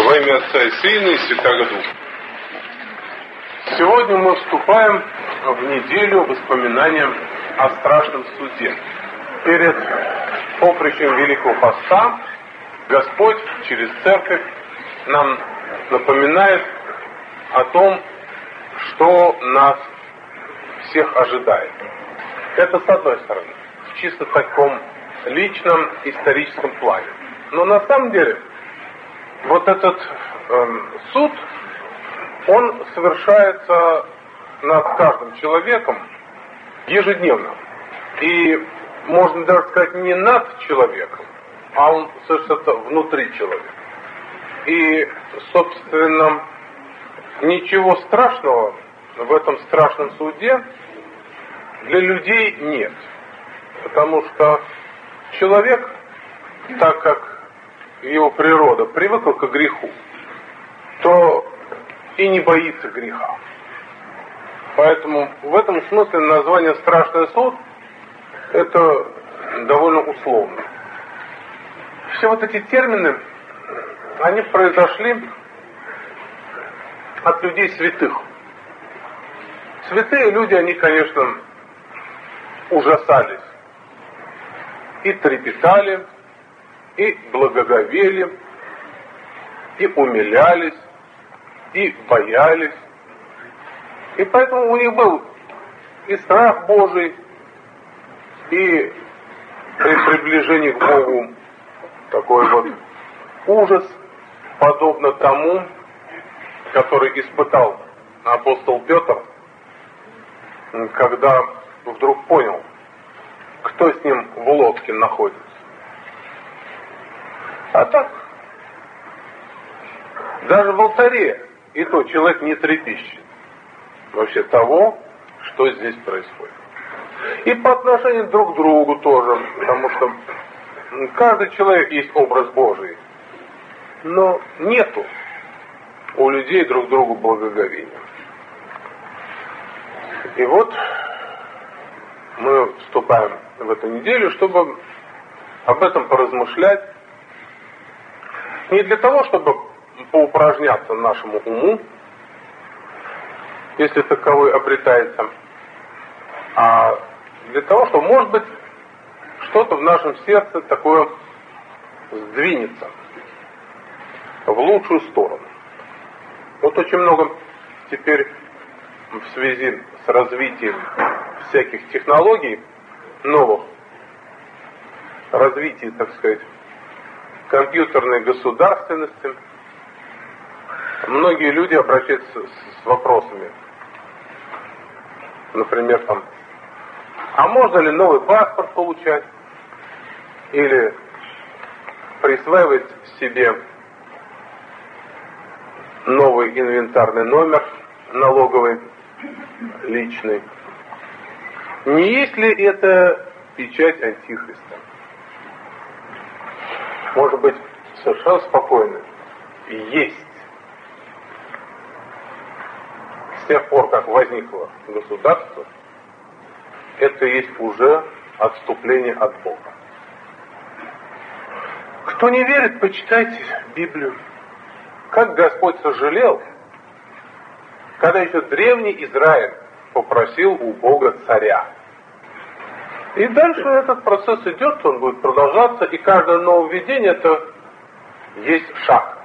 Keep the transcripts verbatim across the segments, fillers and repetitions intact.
Во имя Отца и Сына и Святаго Духа. Сегодня мы вступаем в неделю воспоминания о страшном суде. Перед поприщем Великого Поста Господь через Церковь нам напоминает о том, что нас всех ожидает. Это с одной стороны, в чисто таком личном историческом плане. Но на самом деле вот этот э, суд, он совершается над каждым человеком ежедневно. И можно даже сказать не над человеком, а он совершается внутри человека. И, собственно, ничего страшного в этом страшном суде для людей нет. Потому что человек, так как его природа привыкла к греху, то и не боится греха. Поэтому в этом смысле название «Страшный суд» это довольно условно. Все вот эти термины, они произошли от людей святых. Святые люди, они, конечно, ужасались и трепетали, и благоговели, и умилялись, и боялись. И поэтому у них был и страх Божий, и при приближении к Богу такой вот ужас, подобно тому, который испытал апостол Петр, когда вдруг понял, кто с ним в лодке находится. А так, даже в алтаре и то человек не трепещет вообще того, что здесь происходит. И по отношению друг к другу тоже, потому что каждый человек есть образ Божий, но нету у людей друг другу благоговения. И вот мы вступаем в эту неделю, чтобы об этом поразмышлять, не для того, чтобы поупражняться нашему уму, если таковой обретается, а для того, чтобы, может быть, что-то в нашем сердце такое сдвинется в лучшую сторону. Вот очень много теперь в связи с развитием всяких технологий новых, развитие, так сказать, компьютерной государственности, многие люди обращаются с вопросами, например, там, а можно ли новый паспорт получать или присваивать себе новый инвентарный номер налоговый, личный. Не есть ли это печать Антихриста? Может быть, совершенно спокойно. Есть. С тех пор, как возникло государство, это есть уже отступление от Бога. Кто не верит, почитайте Библию. Как Господь сожалел, когда еще древний Израиль попросил у Бога царя. И дальше этот процесс идет, он будет продолжаться, и каждое нововведение это есть шаг.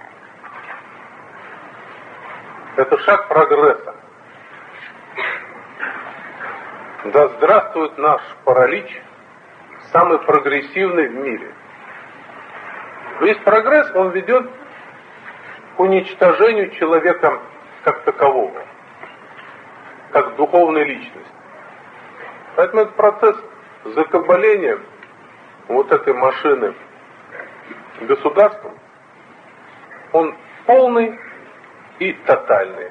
Это шаг прогресса. Да здравствует наш паралич, самый прогрессивный в мире. Весь прогресс, он ведет к уничтожению человека как такового, как духовной личности. Поэтому этот процесс закабаления вот этой машины государством, он полный и тотальный.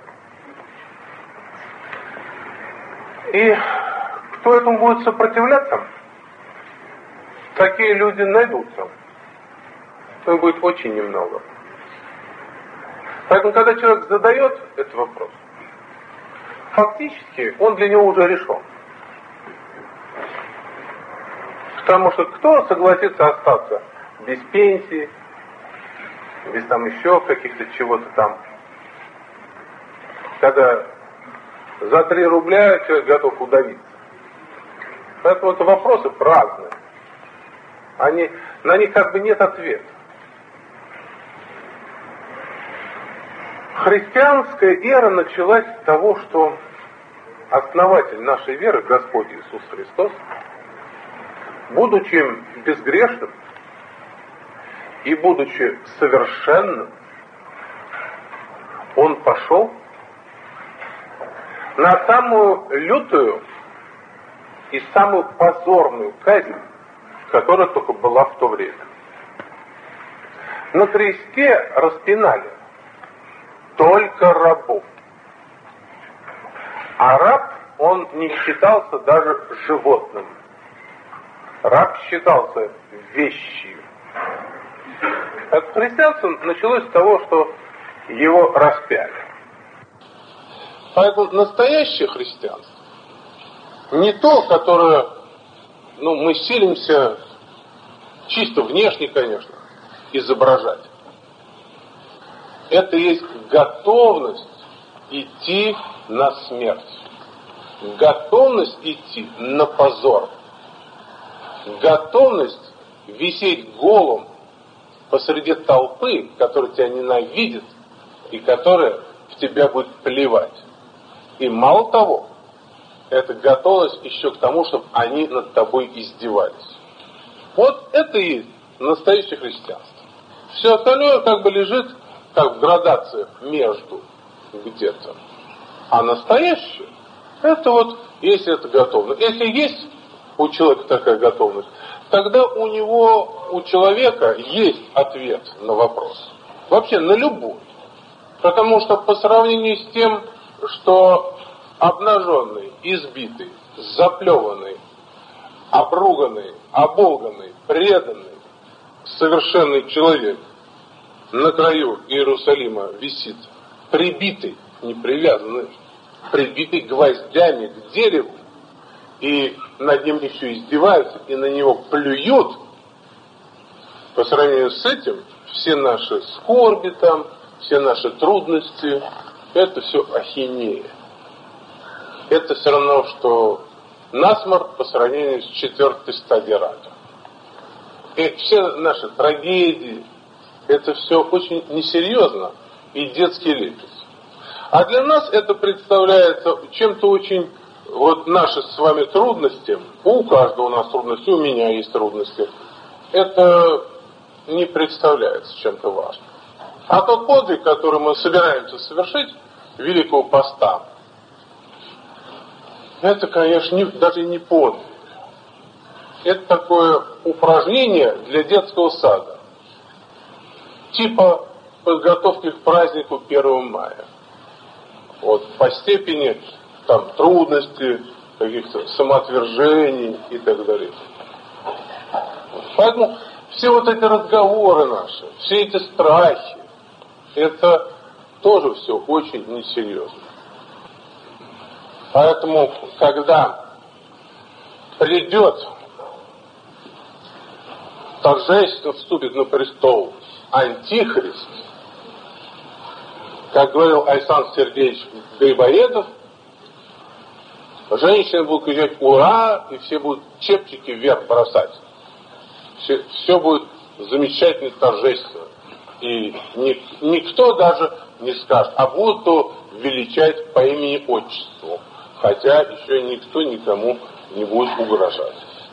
И кто этому будет сопротивляться, такие люди найдутся. Но будет очень немного. Поэтому, когда человек задает этот вопрос, фактически он для него уже решен. Потому что кто согласится остаться без пенсии, без там еще каких-то чего-то там. Когда за три рубля человек готов удавиться. Поэтому это вопросы праздные. Они, на них как бы нет ответа. Христианская эра началась с того, что основатель нашей веры, Господь Иисус Христос, будучи безгрешным и будучи совершенным, Он пошел на самую лютую и самую позорную казнь, которая только была в то время. На кресте распинали только рабов. А раб, он не считался даже животным. Раб считался вещью. Это христианство началось с того, что его распяли. Поэтому настоящее христианство не то, которое, ну, мы силимся чисто внешне, конечно, изображать. Это есть готовность идти на смерть. Готовность идти на позор. Готовность висеть голым посреди толпы, которая тебя ненавидит и которая в тебя будет плевать. И мало того, это готовность еще к тому, чтобы они над тобой издевались. Вот это и есть настоящее христианство. Все остальное как бы лежит как в градациях между где-то. А настоящее, это вот, если это готовность. Если есть у человека такая готовность, тогда у него, у человека есть ответ на вопрос. Вообще на любой. Потому что по сравнению с тем, что обнаженный, избитый, заплеванный, обруганный, оболганный, преданный, совершенный человек на краю Иерусалима висит, прибитый, не привязанный, прибитый гвоздями к дереву, и над ним еще издеваются, и на него плюют. По сравнению с этим, все наши скорби там, все наши трудности, это все ахинея. Это все равно, что насморк по сравнению с четвертой стадией рака. И все наши трагедии, это все очень несерьезно и детский лепет. А для нас это представляется чем-то очень, вот наши с вами трудности, у каждого у нас трудности, у меня есть трудности, это не представляется чем-то важным. А тот подвиг, который мы собираемся совершить, Великого Поста, это, конечно, не, даже не подвиг. Это такое упражнение для детского сада. Типа подготовки к празднику первого мая. Вот, по степени там, трудности, каких-то самоотвержений и так далее. Поэтому все вот эти разговоры наши, все эти страхи, это тоже все очень несерьезно. Поэтому, когда придет, торжественно вступит на престол Антихрист, как говорил Александр Сергеевич Грибоедов, женщины будут кричать «Ура!» и все будут чепчики вверх бросать. Все, все будет замечательно, торжественно. И ник, никто даже не скажет, а будут величать по имени-отчеству. Хотя еще никто никому не будет угрожать.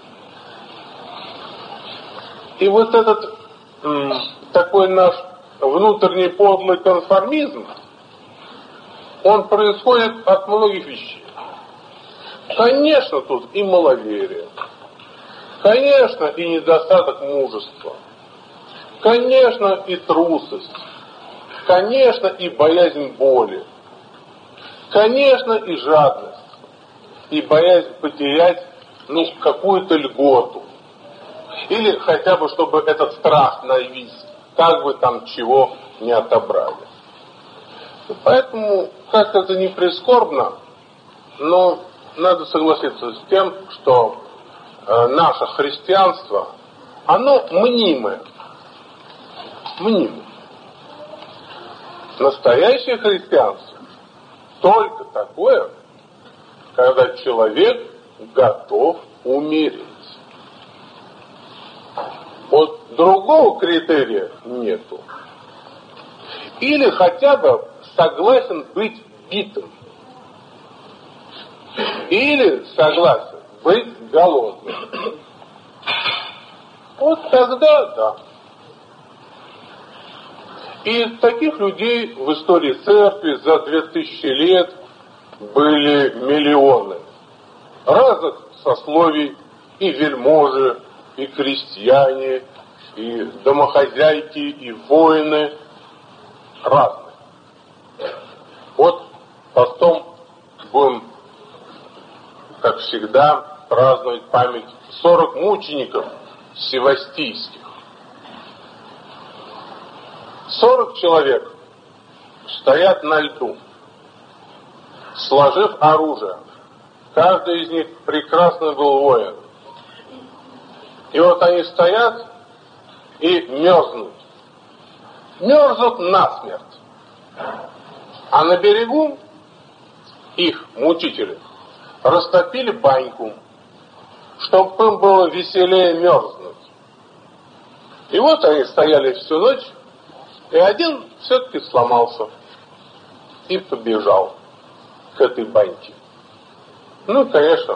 И вот этот м, такой наш внутренний подлый конформизм, он происходит от многих вещей. Конечно, тут и маловерие. Конечно, и недостаток мужества. Конечно, и трусость. Конечно, и боязнь боли. Конечно, и жадность. И боязнь потерять, ну, какую-то льготу. Или хотя бы, чтобы этот страх навис, как бы там чего не отобрали. Поэтому, как это ни прискорбно, но надо согласиться с тем, что э, наше христианство, оно мнимое. Мнимое. Настоящее христианство только такое, когда человек готов умереть. Вот другого критерия нету. Или хотя бы согласен быть битым. Или согласен быть голодным. Вот тогда да. И таких людей в истории церкви за две тысячи лет были миллионы. Разных сословий, и вельможи, и крестьяне, и домохозяйки, и воины. Разные. Вот потом будем, как всегда, праздновать память сорок мучеников севастийских. Сорок человек стоят на льду, сложив оружие. Каждый из них прекрасный был воин. И вот они стоят и мерзнут. Мерзнут насмерть. А на берегу их, мучители, растопили баньку, чтобы им было веселее мерзнуть. И вот они стояли всю ночь, и один все-таки сломался и побежал к этой баньке. Ну, конечно,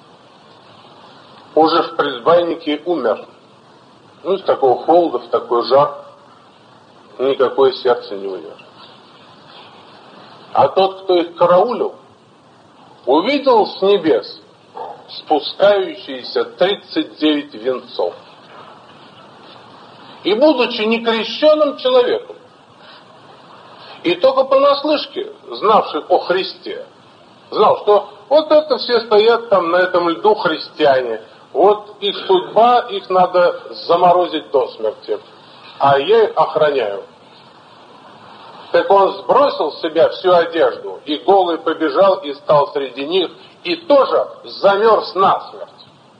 уже в предбаннике умер. Ну, с такого холода, в такой жар никакое сердце не выдержит. А тот, кто их караулил, увидел с небес спускающиеся тридцать девять венцов. И, будучи некрещенным человеком, и только понаслышке, знавший о Христе, знал, что вот это все стоят там на этом льду христиане, вот их судьба, их надо заморозить до смерти, а я их охраняю. Так он сбросил с себя всю одежду, и голый побежал и стал среди них, и тоже замерз насмерть.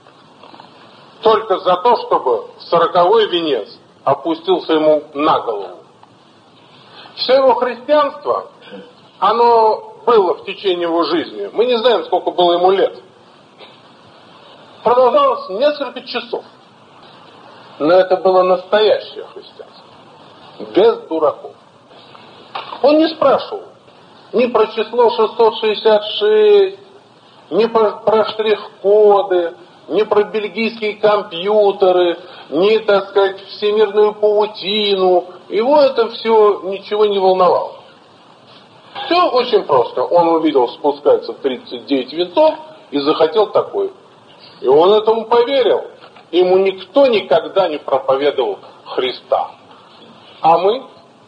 Только за то, чтобы сороковой венец опустился ему на голову. Все его христианство, оно было в течение его жизни. Мы не знаем, сколько было ему лет. Продолжалось несколько часов. Но это было настоящее христианство. Без дураков. Он не спрашивал ни про число шестьсот шестьдесят шесть, ни про, про штрих-коды, ни про бельгийские компьютеры, ни, так сказать, всемирную паутину. Его это все ничего не волновало. Все очень просто. Он увидел, спускается тридцать девять венцов и захотел такой. И он этому поверил. Ему никто никогда не проповедовал Христа. А мы?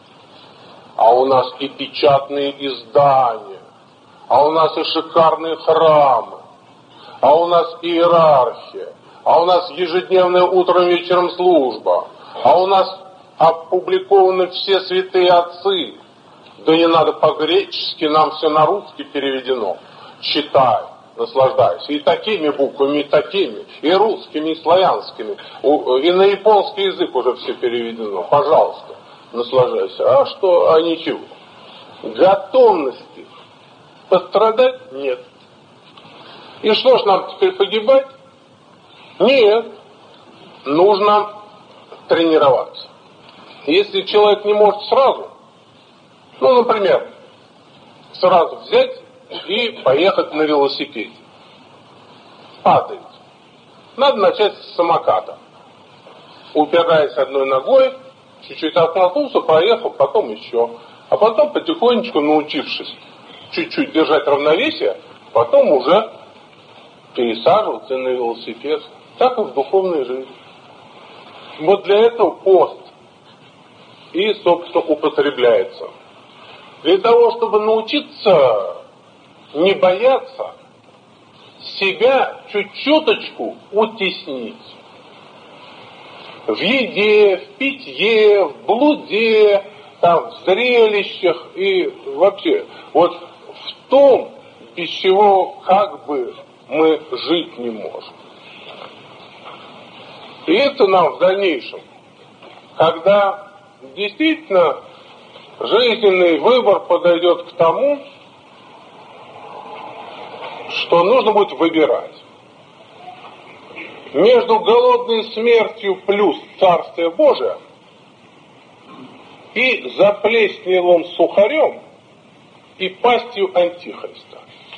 А у нас и печатные издания, а у нас и шикарные храмы, а у нас иерархия, а у нас ежедневная утром вечером служба, а у нас опубликованы все святые отцы. Да не надо по-гречески, нам все на русский переведено. Читай, наслаждайся. И такими буквами, и такими, и русскими, и славянскими, и на японский язык уже все переведено. Пожалуйста, наслаждайся. А что, а ничего. Готовности пострадать нет. И что ж нам теперь погибать? Нет. Нужно тренироваться. Если человек не может сразу, ну, например, сразу взять и поехать на велосипеде. Падает. Надо начать с самоката. Упираясь одной ногой, чуть-чуть оттолкнулся, проехал, потом еще. А потом потихонечку, научившись чуть-чуть держать равновесие, потом уже пересаживаться на велосипед. Так и в духовной жизни. Вот для этого пост и, собственно, употребляется. Для того, чтобы научиться не бояться, себя чуть-чуточку утеснить. В еде, в питье, в блуде, там, в зрелищах и вообще. Вот в том, без чего как бы мы жить не можем. И это нам в дальнейшем, когда действительно жизненный выбор подойдет к тому, что нужно будет выбирать между голодной смертью плюс Царствие Божие и заплесневым сухарем и пастью Антихриста.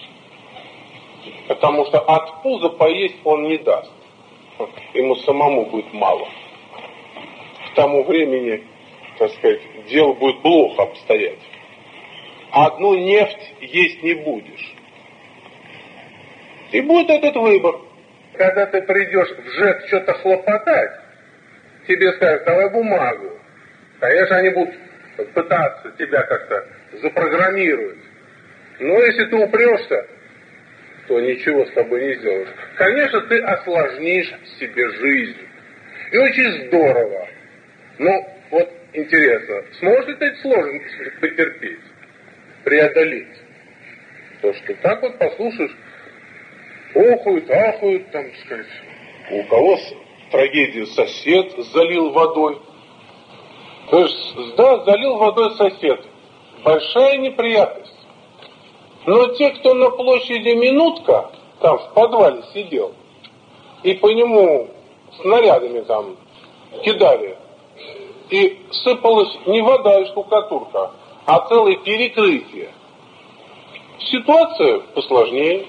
Потому что от пуза поесть он не даст. Ему самому будет мало. К тому времени, так сказать, дело будет плохо обстоять. Одну нефть есть не будешь. И будет этот выбор. Когда ты придешь в ЖЭК что-то хлопотать, тебе скажут, давай бумагу. Конечно, они будут пытаться тебя как-то запрограммировать. Но если ты упрешься, то ничего с тобой не сделаешь. Конечно, ты осложнишь себе жизнь. И очень здорово. Но вот интересно, сможешь ли ты эти сложности потерпеть, преодолеть? То, что так вот послушаешь, охуют, ахуют, там, так сказать, у кого трагедия сосед залил водой. То есть, да, залил водой сосед. Большая неприятность. Но те, кто на площади Минутка, там в подвале сидел, и по нему снарядами там кидали, и сыпалась не вода и штукатурка, а целое перекрытие. Ситуация посложнее.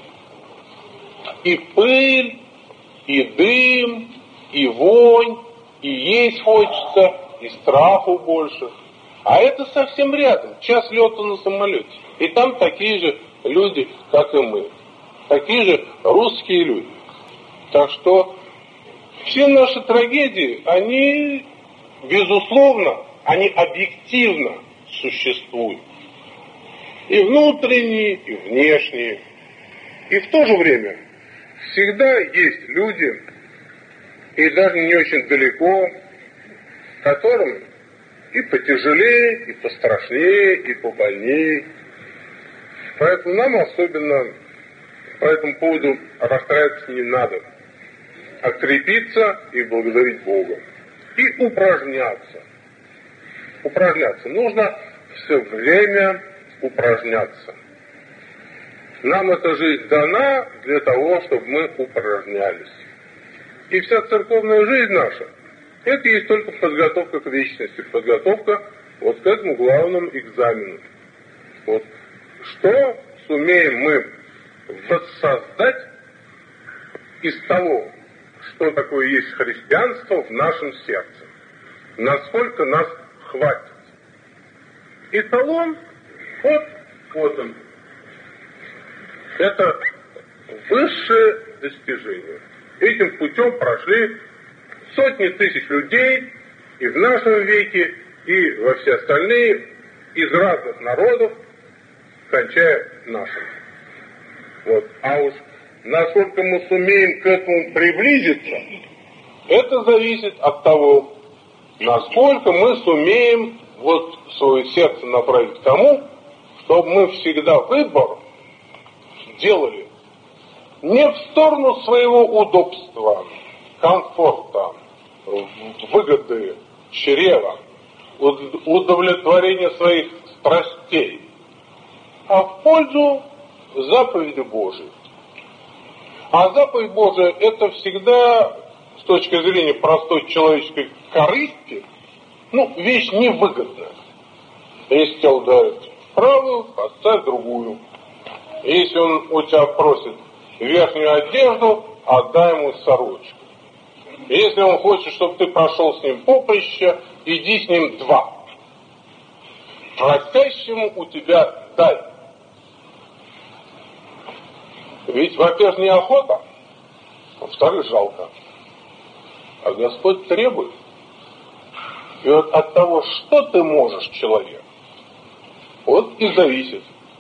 И пыль, и дым, и вонь, и есть хочется, и страху больше. А это совсем рядом, час лета на самолете. И там такие же люди, как и мы. Такие же русские люди. Так что все наши трагедии, они, безусловно, они объективно существуют. И внутренние, и внешние. И в то же время всегда есть люди, и даже не очень далеко, которым и потяжелее, и пострашнее, и побольнее. Поэтому нам особенно по этому поводу расстраиваться не надо, а крепиться и благодарить Бога. И упражняться. Упражняться. Нужно все время упражняться. Нам эта жизнь дана для того, чтобы мы упражнялись. И вся церковная жизнь наша, это есть только подготовка к вечности, подготовка вот к этому главному экзамену. Вот. Что сумеем мы воссоздать из того, что такое есть христианство в нашем сердце? Насколько нас хватит? Эталон, вот, вот он. Это высшее достижение. Этим путем прошли сотни тысяч людей и в нашем веке, и во все остальные, из разных народов, кончая нашим. Вот. А уж насколько мы сумеем к этому приблизиться, это зависит от того, насколько мы сумеем вот свое сердце направить к тому, чтобы мы всегда выбор делали не в сторону своего удобства, комфорта, выгоды, чрева, удовлетворения своих страстей, а в пользу заповеди Божией. А заповедь Божия — это всегда, с точки зрения простой человеческой корысти, ну, вещь невыгодная. Если тебе ударить правую, поставь другую. Если он у тебя просит верхнюю одежду, отдай ему сорочку. Если он хочет, чтобы ты прошел с ним поприще, иди с ним два. Просящему у тебя дай. Ведь, во-первых, неохота, во-вторых, жалко. А Господь требует. И вот от того, что ты можешь, человек, вот и зависит.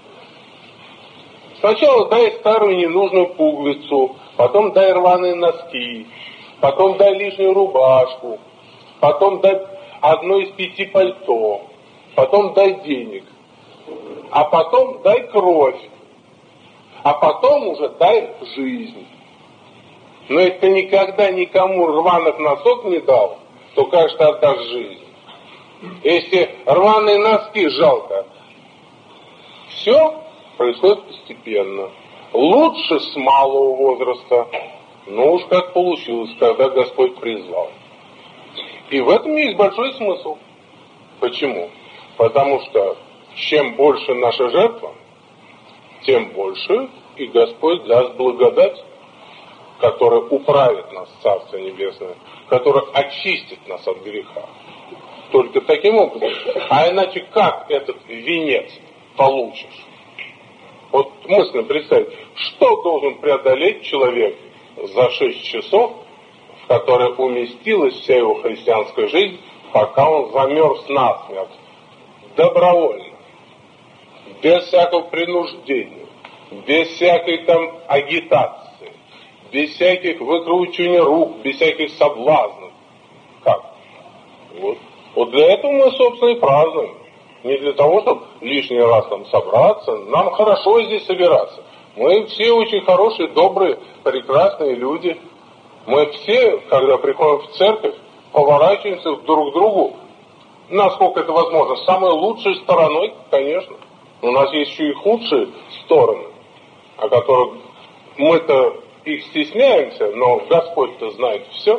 Сначала дай старую ненужную пуговицу, потом дай рваные носки, потом дай лишнюю рубашку, потом дай одно из пяти пальто, потом дай денег, а потом дай кровь, а потом уже дай жизнь. Но если ты никогда никому рваных носок не дал, то, кажется, отдашь жизнь. Если рваные носки жалко, все происходит постепенно. Лучше с малого возраста, но уж как получилось, когда Господь призвал. И в этом есть большой смысл. Почему? Потому что чем больше наша жертва, тем больше и Господь даст благодать, которая управит нас в Царство Небесное, которая очистит нас от греха. Только таким образом. А иначе как этот венец получишь? Вот мысленно представить, что должен преодолеть человек за шесть часов, в которые уместилась вся его христианская жизнь, пока он замерз насмерть, добровольно, без всякого принуждения, без всякой там агитации, без всяких выкручиваний рук, без всяких соблазнов. Как? Вот. Вот для этого мы, собственно, и празднуем. Не для того, чтобы лишний раз там собраться. Нам хорошо здесь собираться. Мы все очень хорошие, добрые, прекрасные люди. Мы все, когда приходим в церковь, поворачиваемся друг к другу, насколько это возможно, самой лучшей стороной, конечно. У нас есть еще и худшие стороны, о которых мы-то их стесняемся, но Господь-то знает все.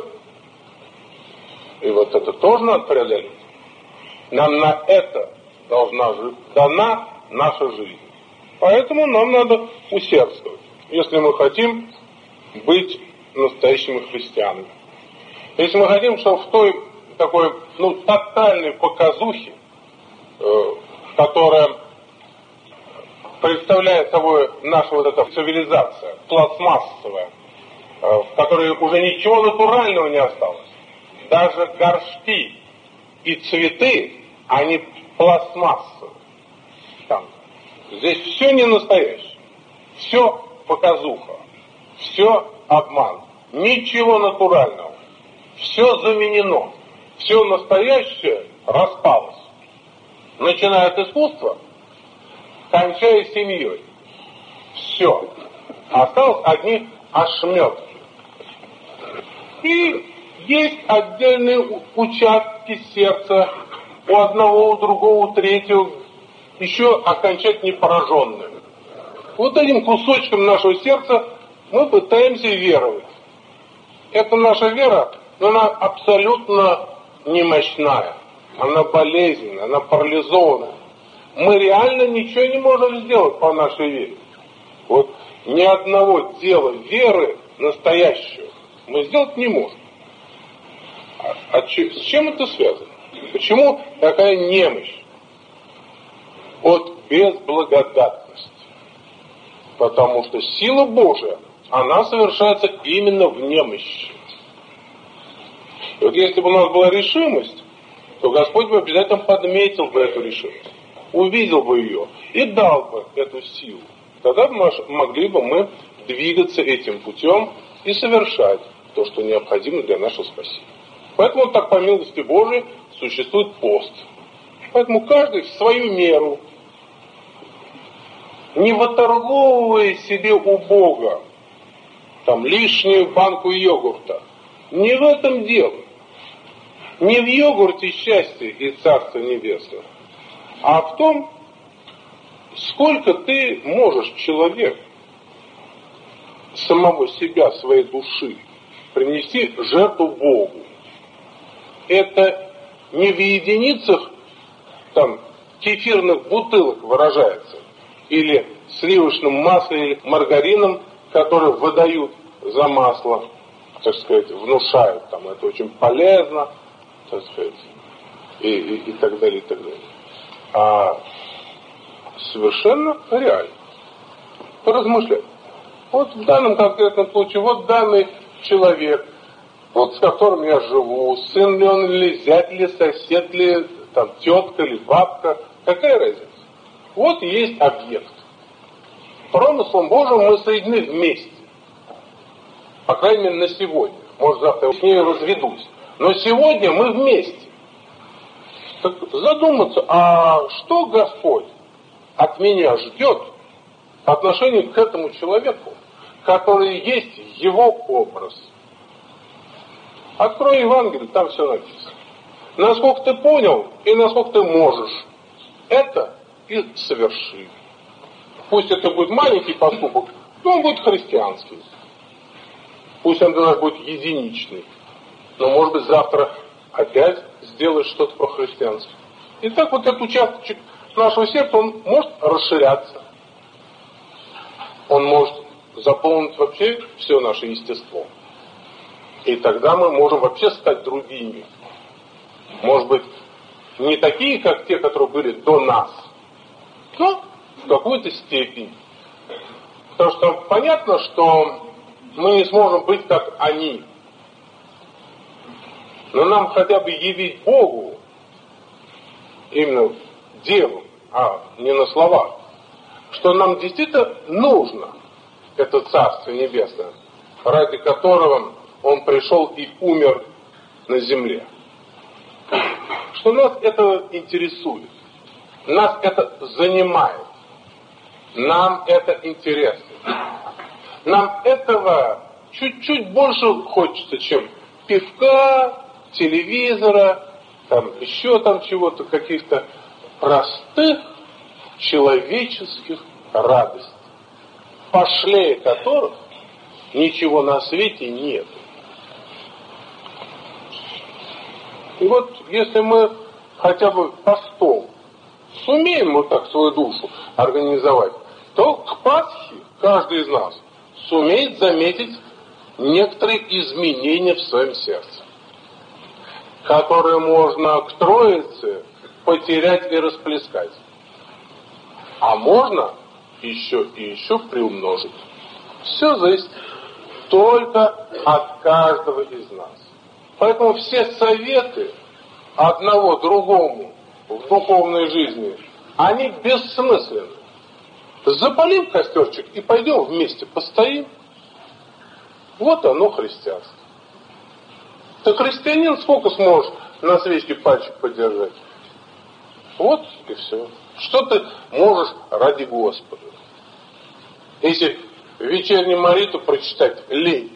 И вот это тоже надо преодолеть. Нам на это должна дана наша жизнь. Поэтому нам надо усердствовать, если мы хотим быть настоящими христианами. Если мы хотим, чтобы в той такой, ну, тотальной показухе, э, которая представляет собой наша вот эта цивилизация, пластмассовая, э, в которой уже ничего натурального не осталось. Даже горшки и цветы, они пластмассовые. Там. Здесь все не настоящее. Все показуха. Все обман. Ничего натурального. Все заменено. Все настоящее распалось. Начиная от искусства, кончая семьей. Все. Осталось одни ошметки. И есть отдельные участки сердца у одного, у другого, у третьего, еще окончательно не пораженные. Вот этим кусочком нашего сердца мы пытаемся веровать. Это наша вера, но она абсолютно немощная. Она болезненная, она парализована. Мы реально ничего не можем сделать по нашей вере. Вот ни одного дела веры настоящего мы сделать не можем. А, а ч, с чем это связано? Почему такая немощь? От безблагодатности. Потому что сила Божия, она совершается именно в немощи. И вот если бы у нас была решимость, то Господь бы обязательно подметил бы эту решимость, увидел бы ее и дал бы эту силу. Тогда могли бы мы двигаться этим путем и совершать то, что необходимо для нашего спасения. Поэтому так, по милости Божией, существует пост. Поэтому каждый в свою меру, не выторговывая себе у Бога там лишнюю банку йогурта. Не в этом дело. Не в йогурте счастье и Царство Небесное, а в том, сколько ты можешь, человек, самого себя, своей души, принести жертву Богу. Это не в единицах там кефирных бутылок выражается, или сливочным маслом, или маргарином, которые выдают за масло, так сказать, внушают, там, это очень полезно, так сказать, и, и, и так далее, и так далее. А совершенно реально. Поразмышлять. Вот в данном конкретном случае, вот данный человек, вот с которым я живу, сын ли он, или зять ли, сосед ли, там, тетка или бабка, какая разница? Вот есть объект. Промыслом Божьим мы соединены вместе. По крайней мере, на сегодня. Может, завтра я с ней разведусь. Но сегодня мы вместе. Так задуматься, а что Господь от меня ждет по отношению к этому человеку, который есть его образ? Открой Евангелие, там все написано. Насколько ты понял и насколько ты можешь, это и соверши. Пусть это будет маленький поступок, но он будет христианский. Пусть он даже будет единичный. Но, может быть, завтра опять сделаешь что-то по-христиански. И так вот этот участок нашего сердца, он может расширяться. Он может заполнить вообще все наше естество. И тогда мы можем вообще стать другими. Может быть, не такие, как те, которые были до нас, но в какой-то степени. Потому что понятно, что мы не сможем быть как они. Но нам хотя бы явить Богу именно делом, а не на словах, что нам действительно нужно это Царство Небесное, ради которого Он пришел и умер на земле. Что нас это интересует, нас это занимает, нам это интересно. Нам этого чуть-чуть больше хочется, чем пивка, телевизора, там еще там чего-то, каких-то простых человеческих радостей, пошлее которых ничего на свете нет. И вот если мы хотя бы постом сумеем вот так свою душу организовать, то к Пасхе каждый из нас сумеет заметить некоторые изменения в своем сердце, которые можно к Троице потерять и расплескать. А можно еще и еще приумножить. Все зависит только от каждого из нас. Поэтому все советы одного другому в духовной жизни, они бессмысленны. Запалим костерчик и пойдем вместе постоим. Вот оно христианство. Ты христианин, сколько сможешь на свечке пальчик подержать? Вот и все. Что ты можешь ради Господа? Если вечернюю молитву прочитать лень.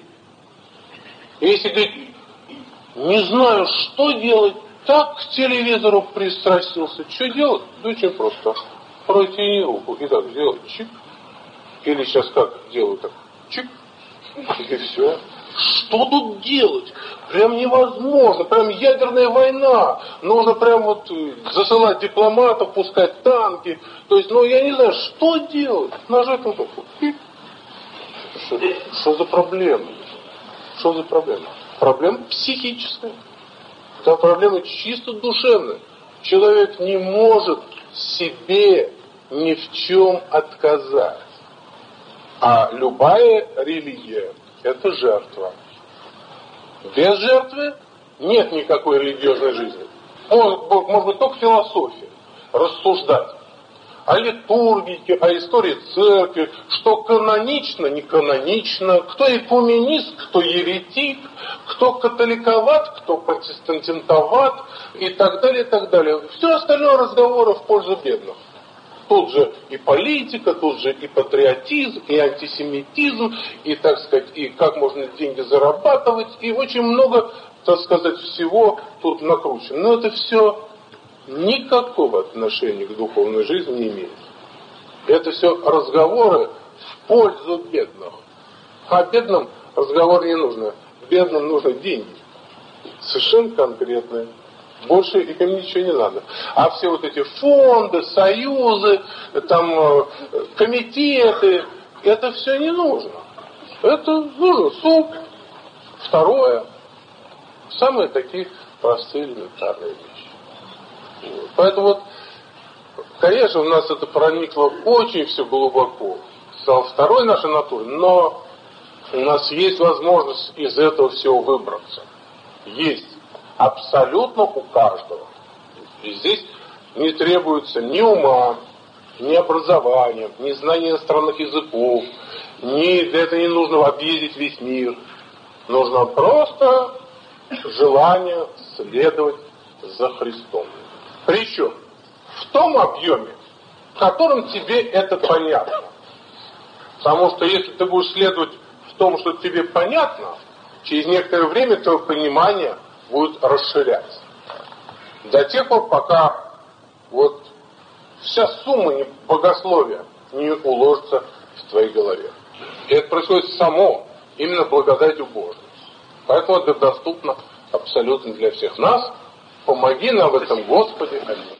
Если говорить, не знаю, что делать, так к телевизору пристрастился. Что делать? Да очень просто. Протяни руку и так сделай чик. Или сейчас как делаю так чик. И все. Что тут делать? Прям невозможно. Прям ядерная война. Нужно прям вот засылать дипломатов, пускать танки. То есть, ну я не знаю, что делать? Нажать на кнопку. Что, что за проблема? Что за проблема? Проблема психическая. Это проблема чисто душевная. Человек не может себе ни в чем отказать. А любая религия – это жертва. Без жертвы нет никакой религиозной жизни. Может, может быть, только философия. Рассуждать о литургике, о истории церкви, что канонично, не канонично, кто экуменист, кто еретик, кто католиковат, кто протестантинтоват и так далее, и так далее. Все остальное разговоры в пользу бедных. Тут же и политика, тут же и патриотизм, и антисемитизм, и, так сказать, и как можно деньги зарабатывать, и очень много, так сказать, всего тут накручено. Но это все никакого отношения к духовной жизни не имеет. Это все разговоры в пользу бедных. А бедным разговор не нужно. Бедным нужны деньги. Совершенно конкретные. Больше им ничего не надо. А все вот эти фонды, союзы, там, комитеты, это все не нужно. Это нужен суп. Второе. Самые такие простые элементарные вещи. Поэтому вот, конечно, у нас это проникло очень все глубоко. Стал второй нашей натуры, но у нас есть возможность из этого всего выбраться. Есть. Абсолютно у каждого. И здесь не требуется ни ума, ни образования, ни знания иностранных языков, ни для этого не нужно объездить весь мир. Нужно просто желание следовать за Христом. Причем в том объеме, в котором тебе это понятно. Потому что если ты будешь следовать в том, что тебе понятно, через некоторое время твое понимание будет расширяться. До тех пор, пока вот вся сумма богословия не уложится в твоей голове. И это происходит само, именно благодатью Божией. Поэтому это доступно абсолютно для всех нас. Помоги нам в этом, Господи. Аминь.